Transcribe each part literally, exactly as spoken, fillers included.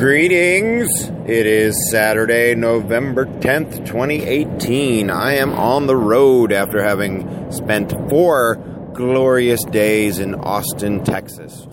Greetings. It is Saturday, November tenth, twenty eighteen. I am on the road after having spent four glorious days in Austin, Texas.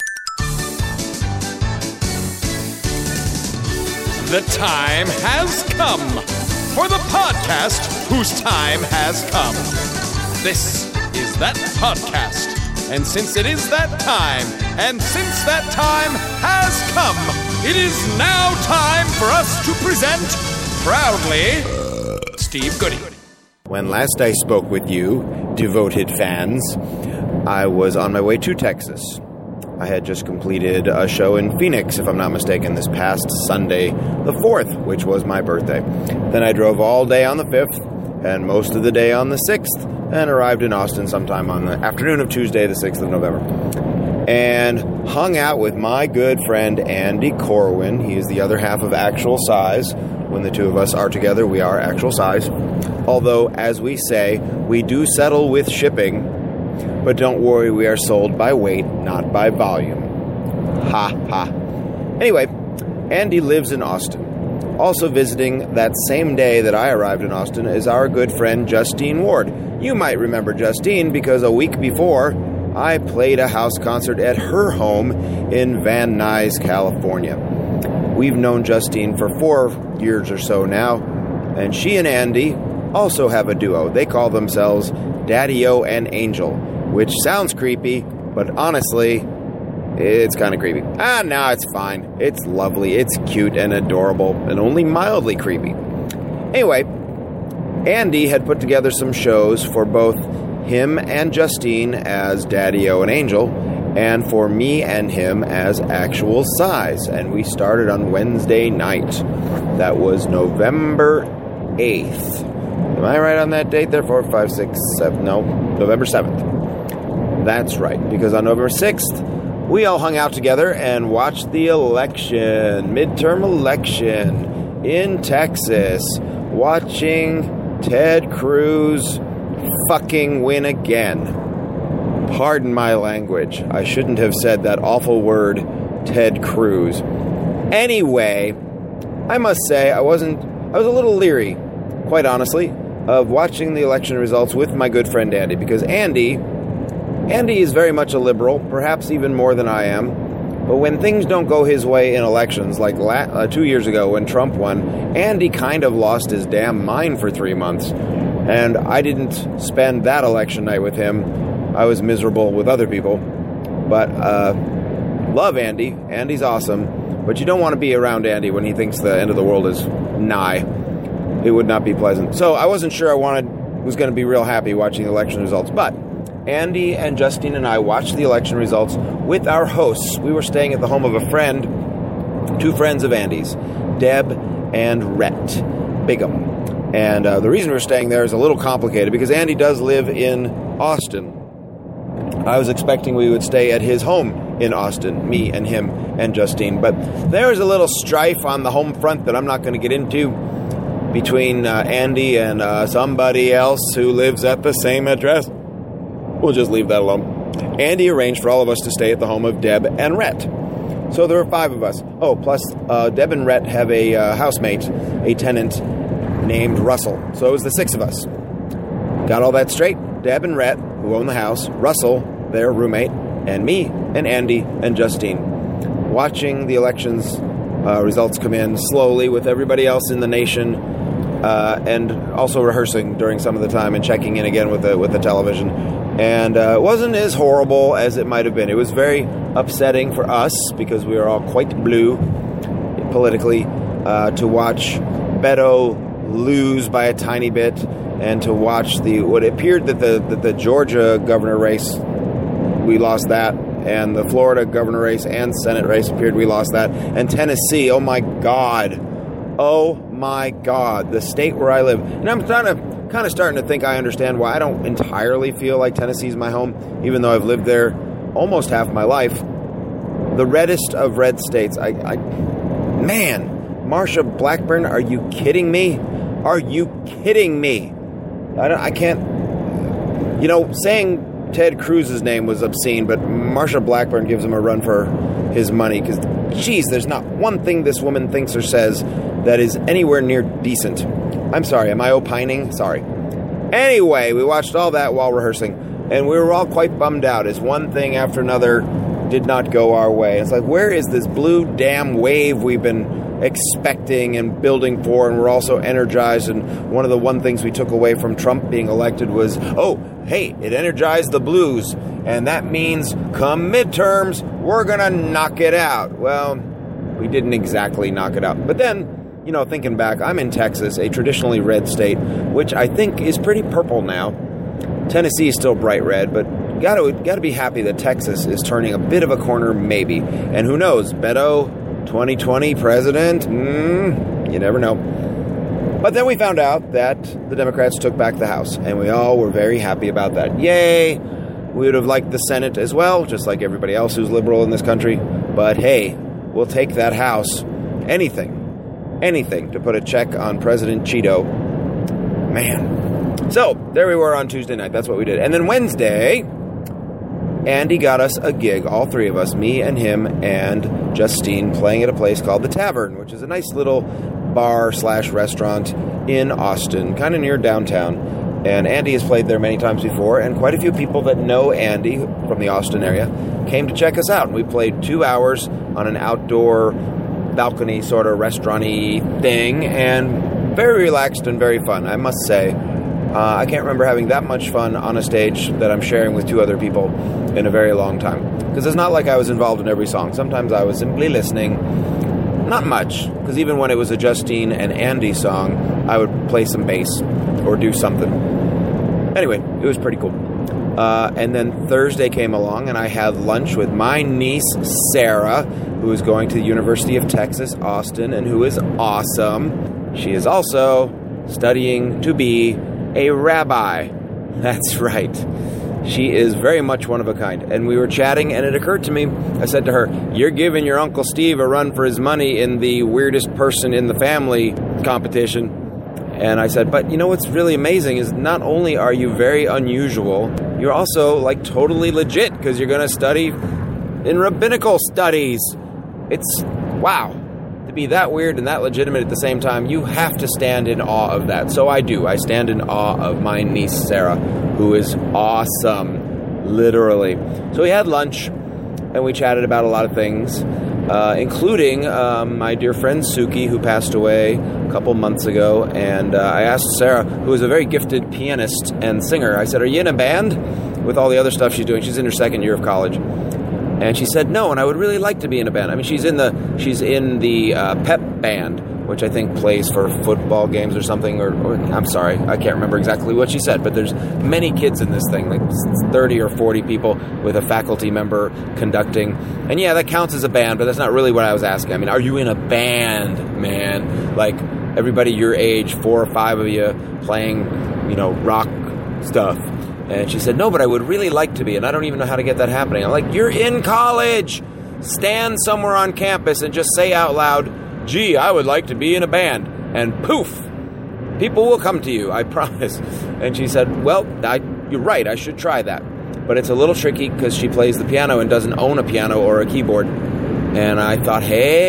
The time has come for the podcast whose time has come. This is that podcast. And since it is that time, and since that time has come, it is now time for us to present, proudly, Steve Goody. When last I spoke with you, devoted fans, I was on my way to Texas. I had just completed a show in Phoenix, if I'm not mistaken, this past Sunday, the fourth, which was my birthday. Then I drove all day on the fifth, and most of the day on the sixth, and arrived in Austin sometime on the afternoon of Tuesday, the sixth of November. And hung out with my good friend Andy Corwin. He is the other half of Actual Size. When the two of us are together, we are Actual Size. Although, as we say, we do settle with shipping. But don't worry, we are sold by weight, not by volume. Ha ha. Anyway, Andy lives in Austin. Also visiting that same day that I arrived in Austin is our good friend Justine Ward. You might remember Justine because a week before, I played a house concert at her home in Van Nuys, California. We've known Justine for four years or so now, and she and Andy also have a duo. They call themselves Daddy-O and Angel, which sounds creepy, but honestly, it's kind of creepy. Ah, no, it's fine. It's lovely, it's cute and adorable, and only mildly creepy. Anyway, Andy had put together some shows for both him and Justine as Daddy-O and Angel, and for me and him as Actual Size. And we started on Wednesday night. That was November eighth. Am I right on that date there? Four, five, six, seven, no, November seventh. That's right, because on November sixth, we all hung out together and watched the election, midterm election in Texas, watching Ted Cruz fucking win again. Pardon my language. I shouldn't have said that awful word, Ted Cruz. Anyway, I must say I wasn't, I was a little leery, quite honestly, of watching the election results with my good friend Andy, because Andy, Andy is very much a liberal, perhaps even more than I am. But when things don't go his way in elections, like la- uh, two years ago when Trump won, Andy kind of lost his damn mind for three months. And I didn't spend that election night with him. I was miserable with other people. But, uh, love Andy. Andy's awesome. But you don't want to be around Andy when he thinks the end of the world is nigh. It would not be pleasant. So I wasn't sure I wanted, was going to be real happy watching the election results. But Andy and Justine and I watched the election results with our hosts. We were staying at the home of a friend, two friends of Andy's, Deb and Rhett Bigham. And uh, the reason we were staying there is a little complicated because Andy does live in Austin. I was expecting we would stay at his home in Austin, me and him and Justine. But there was a little strife on the home front that I'm not going to get into between uh, Andy and uh, somebody else who lives at the same address. We'll just leave that alone. Andy arranged for all of us to stay at the home of Deb and Rhett. So there were five of us. Oh, plus uh, Deb and Rhett have a uh, housemate, a tenant named Russell. So it was the six of us. Got all that straight. Deb and Rhett, who own the house, Russell, their roommate, and me and Andy and Justine. Watching the elections uh, results come in slowly with everybody else in the nation, uh, and also rehearsing during some of the time and checking in again with the with the television. And uh, it wasn't as horrible as it might have been. It was very upsetting for us, because we are all quite blue politically, uh, to watch Beto lose by a tiny bit, and to watch the what appeared that the that the Georgia governor race, we lost that, and the Florida governor race and Senate race appeared we lost that, and Tennessee, oh my God, oh my God, the state where I live. And I'm trying to kind of starting to think I understand why I don't entirely feel like Tennessee's my home, even though I've lived there almost half my life. The reddest of red states. I, I man, Marsha Blackburn, are you kidding me? Are you kidding me? I don't, I can't, you know, saying Ted Cruz's name was obscene, but Marsha Blackburn gives him a run for his money, because, geez, there's not one thing this woman thinks or says that is anywhere near decent. I'm sorry, am I opining? Sorry. Anyway, we watched all that while rehearsing, and we were all quite bummed out as one thing after another did not go our way. It's like, where is this blue damn wave we've been expecting and building for, and we're also energized, and one of the one things we took away from Trump being elected was, oh, hey, it energized the blues, and that means come midterms, we're gonna knock it out. Well, we didn't exactly knock it out. But then, you know, thinking back, I'm in Texas, a traditionally red state, which I think is pretty purple now. Tennessee is still bright red, but gotta gotta be happy that Texas is turning a bit of a corner, maybe. And who knows, Beto, twenty twenty president, mm, you never know. But then we found out that the Democrats took back the House, and we all were very happy about that. Yay! We would have liked the Senate as well, just like everybody else who's liberal in this country. But hey, we'll take that House. Anything. Anything to put a check on President Cheeto. Man. So, there we were on Tuesday night. That's what we did. And then Wednesday, Andy got us a gig, all three of us, me and him and Justine, playing at a place called The Tavern, which is a nice little bar slash restaurant in Austin, kind of near downtown. And Andy has played there many times before, and quite a few people that know Andy from the Austin area came to check us out. And we played two hours on an outdoor balcony sort of restaurant-y thing, and very relaxed and very fun, I must say. Uh, I can't remember having that much fun on a stage that I'm sharing with two other people in a very long time. Because it's not like I was involved in every song. Sometimes I was simply listening. Not much, because even when it was a Justine and Andy song, I would play some bass or do something. Anyway, it was pretty cool. Uh, and then Thursday came along, and I had lunch with my niece, Sarah, who is going to the University of Texas, Austin, and who is awesome. She is also studying to be a rabbi. That's right. She is very much one of a kind. And we were chatting, and it occurred to me, I said to her, you're giving your Uncle Steve a run for his money in the weirdest person in the family competition. And I said, but you know what's really amazing is not only are you very unusual, you're also like totally legit, because you're going to study in rabbinical studies. It's, wow. To be that weird and that legitimate at the same time, you have to stand in awe of that. So I do. I stand in awe of my niece, Sarah, who is awesome, literally. So we had lunch, and we chatted about a lot of things, uh, including um, my dear friend Suki, who passed away a couple months ago. And uh, I asked Sarah, who is a very gifted pianist and singer, I said, are you in a band? With all the other stuff she's doing. She's in her second year of college. And she said no, and I would really like to be in a band. I mean, she's in the she's in the uh, pep band, which I think plays for football games or something. Or, or I'm sorry, I can't remember exactly what she said. But there's many kids in this thing, like thirty or forty people with a faculty member conducting. And yeah, that counts as a band, but that's not really what I was asking. I mean, are you in a band, man? Like everybody your age, four or five of you playing, you know, rock stuff. And she said, no, but I would really like to be, and I don't even know how to get that happening. I'm like, you're in college. Stand somewhere on campus and just say out loud, gee, I would like to be in a band. And poof, people will come to you, I promise. And she said, well, I, you're right, I should try that. But it's a little tricky because she plays the piano and doesn't own a piano or a keyboard. And I thought,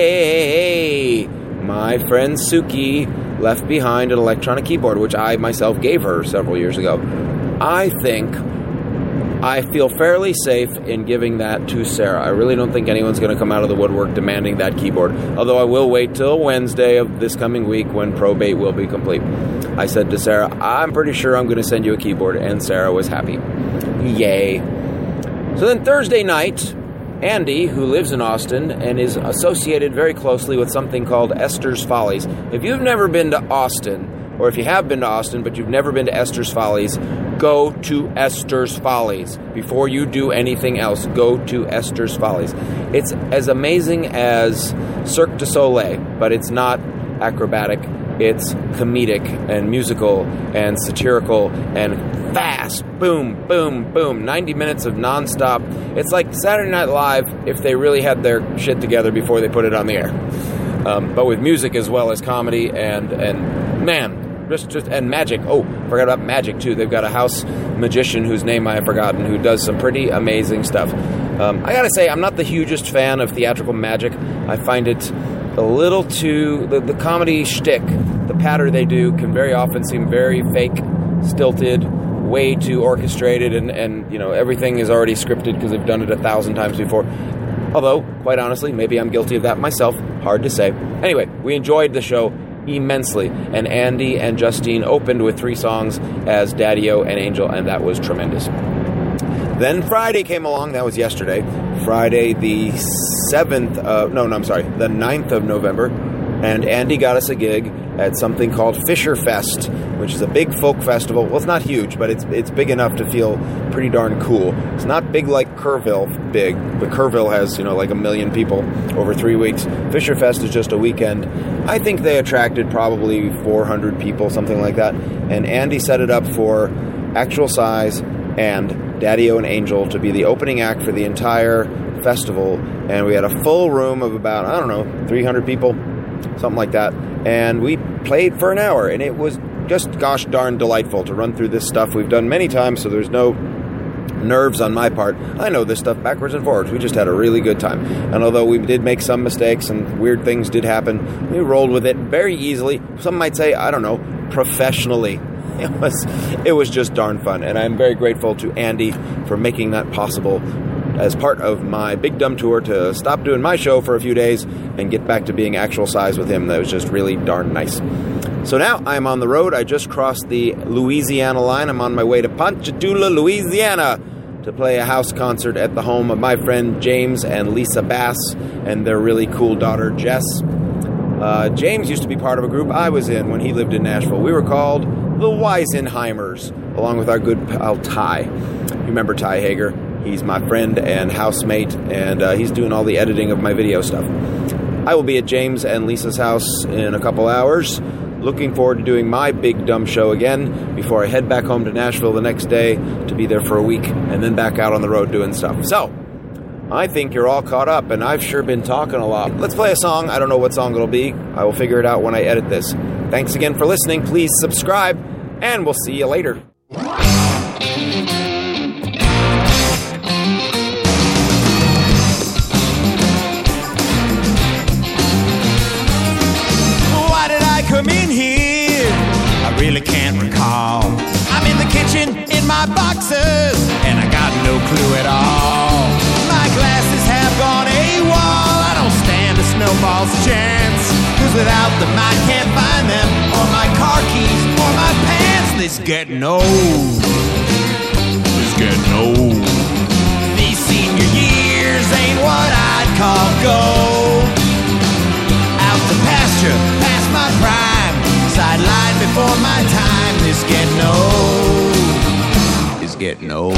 hey, my friend Suki left behind an electronic keyboard, which I myself gave her several years ago. I think I feel fairly safe in giving that to Sarah. I really don't think anyone's going to come out of the woodwork demanding that keyboard, although I will wait till Wednesday of this coming week when probate will be complete. I said to Sarah, I'm pretty sure I'm going to send you a keyboard, and Sarah was happy. Yay. So then Thursday night, Andy, who lives in Austin and is associated very closely with something called Esther's Follies. If you've never been to Austin, or if you have been to Austin but you've never been to Esther's Follies, go to Esther's Follies. Before you do anything else, go to Esther's Follies. It's as amazing as Cirque du Soleil, but it's not acrobatic. It's comedic and musical and satirical and fast. Boom, boom, boom. ninety minutes of nonstop. It's like Saturday Night Live if they really had their shit together before they put it on the air. Um, but with music as well as comedy and, and man, just, just and magic. Oh, forgot about magic too. They've got a house magician whose name I have forgotten who does some pretty amazing stuff. Um, I gotta say, I'm not the hugest fan of theatrical magic. I find it a little too the, the comedy shtick, the patter they do can very often seem very fake, stilted, way too orchestrated, and, and you know everything is already scripted because they've done it a thousand times before. Although, quite honestly, maybe I'm guilty of that myself. Hard to say. Anyway, we enjoyed the show immensely, and Andy and Justine opened with three songs as Daddy-O and Angel, and that was tremendous. Then Friday came along. That was yesterday. Friday the seventh, uh, no, no, I'm sorry, the ninth of November, and Andy got us a gig at something called Fisher Fest, which is a big folk festival. Well, it's not huge, but it's it's big enough to feel pretty darn cool. It's not big like Kerrville big, but Kerrville has, you know, like a million people over three weeks. Fisher Fest is just a weekend. I think they attracted probably four hundred people, something like that. And Andy set it up for Actual Size and Daddy-O and Angel to be the opening act for the entire festival. And we had a full room of about, I don't know, three hundred people, something like that. And we played for an hour, and it was just gosh darn delightful to run through this stuff we've done many times, so there's no nerves on my part. I know this stuff backwards and forwards. We just had a really good time. And although we did make some mistakes and weird things did happen, we rolled with it very easily. Some might say, I don't know, professionally. It was, it was just darn fun, and I'm very grateful to Andy for making that possible as part of my Big Dumb Tour to stop doing my show for a few days and get back to being Actual Size with him. That was just really darn nice. So now I'm on the road. I just crossed the Louisiana line. I'm on my way to Ponchatoula, Louisiana to play a house concert at the home of my friend James and Lisa Bass and their really cool daughter Jess. Uh, James used to be part of a group I was in when he lived in Nashville. We were called the Weisenheimers, along with our good pal Ty. You remember Ty Hager? He's my friend and housemate, and uh, he's doing all the editing of my video stuff. I will be at James and Lisa's house in a couple hours. Looking forward to doing my Big Dumb show again before I head back home to Nashville the next day to be there for a week and then back out on the road doing stuff. So, I think you're all caught up, and I've sure been talking a lot. Let's play a song. I don't know what song it'll be. I will figure it out when I edit this. Thanks again for listening. Please subscribe, and we'll see you later. Come in here, I really can't recall. I'm in the kitchen in my boxers, and I got no clue at all. My glasses have gone AWOL, I don't stand a snowball's chance, cause without them I can't find them, or my car keys, or my pants. This getting old, this getting old. These senior years ain't what I'd call gold. Out to pasture, past my prime, sideline before my time. This getting old, is getting old.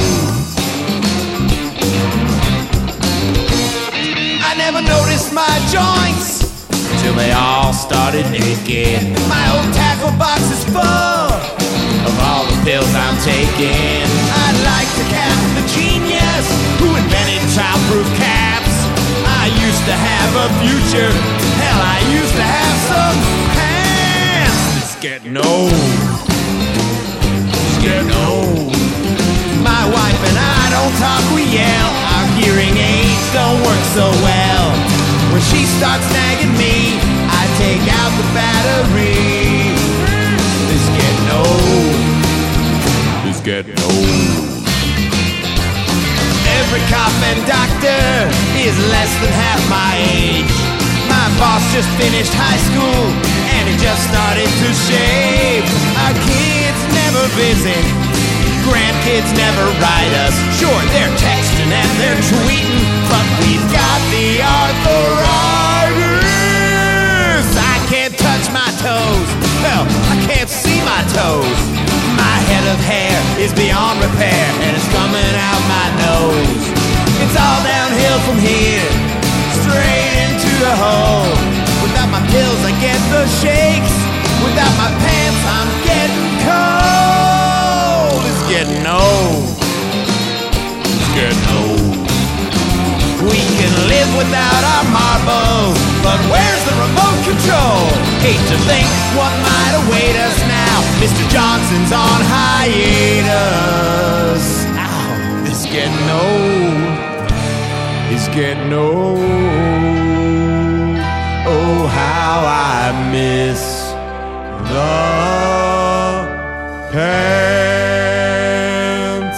I never noticed my joints till they all started aching. My old tackle box is full of all the pills I'm taking. I'd like to cap the genius who invented childproof caps. I used to have a future. Hell, I used to have some pants. It's getting old. It's getting old. My wife and I don't talk, we yell. Our hearing aids don't work so well. When she starts nagging me, I take out the battery. It's getting old. It's getting old. Every cop and doctor is less than half my age. My boss just finished high school and he just started to shave. Our kids never visit, grandkids never write us. Sure, they're texting and they're tweeting, but we've got the arthritis. I can't touch my toes. Well, I can't see my toes. My head of hair is beyond repair and it's coming out my nose. It's all downhill from here, straight into the hole. Without my pills I get the shakes. Without my pants I'm getting cold. It's getting old. It's getting old. We can live without our marbles, but where's the remote control? Hate to think what might await us now Mister Johnson's on hiatus. Ow, this is getting old. It's getting old. Oh, how I miss the pants.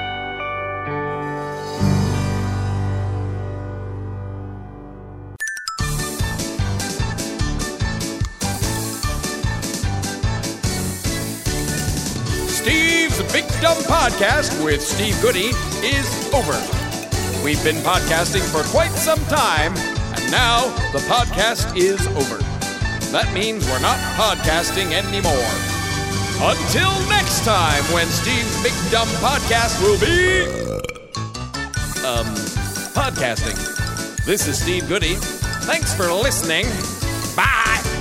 Steve's Big Dumb Podcast with Steve Goody is over. We've been podcasting for quite some time, and now the podcast is over. That means we're not podcasting anymore. Until next time, when Steve's Big Dumb Podcast will be... Um, podcasting. This is Steve Goody. Thanks for listening. Bye!